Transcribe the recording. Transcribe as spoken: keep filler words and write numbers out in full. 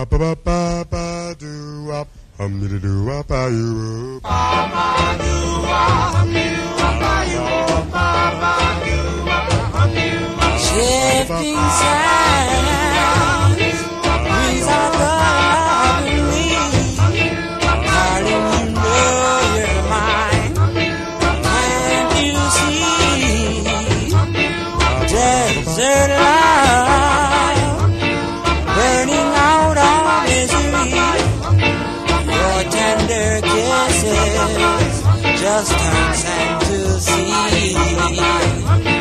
ba ba ba ba ba do wop, hum dee doo wop ba you wop. Ba ba do wop, hum dee doo wop ba you wop. Ba ba do wop, hum dee doo wop. Shifting sands, breeze out the love in me. Darling, you know you're mine. Can't you see? Desert light burning out our misery. Your tender kisses just turn sand to sea.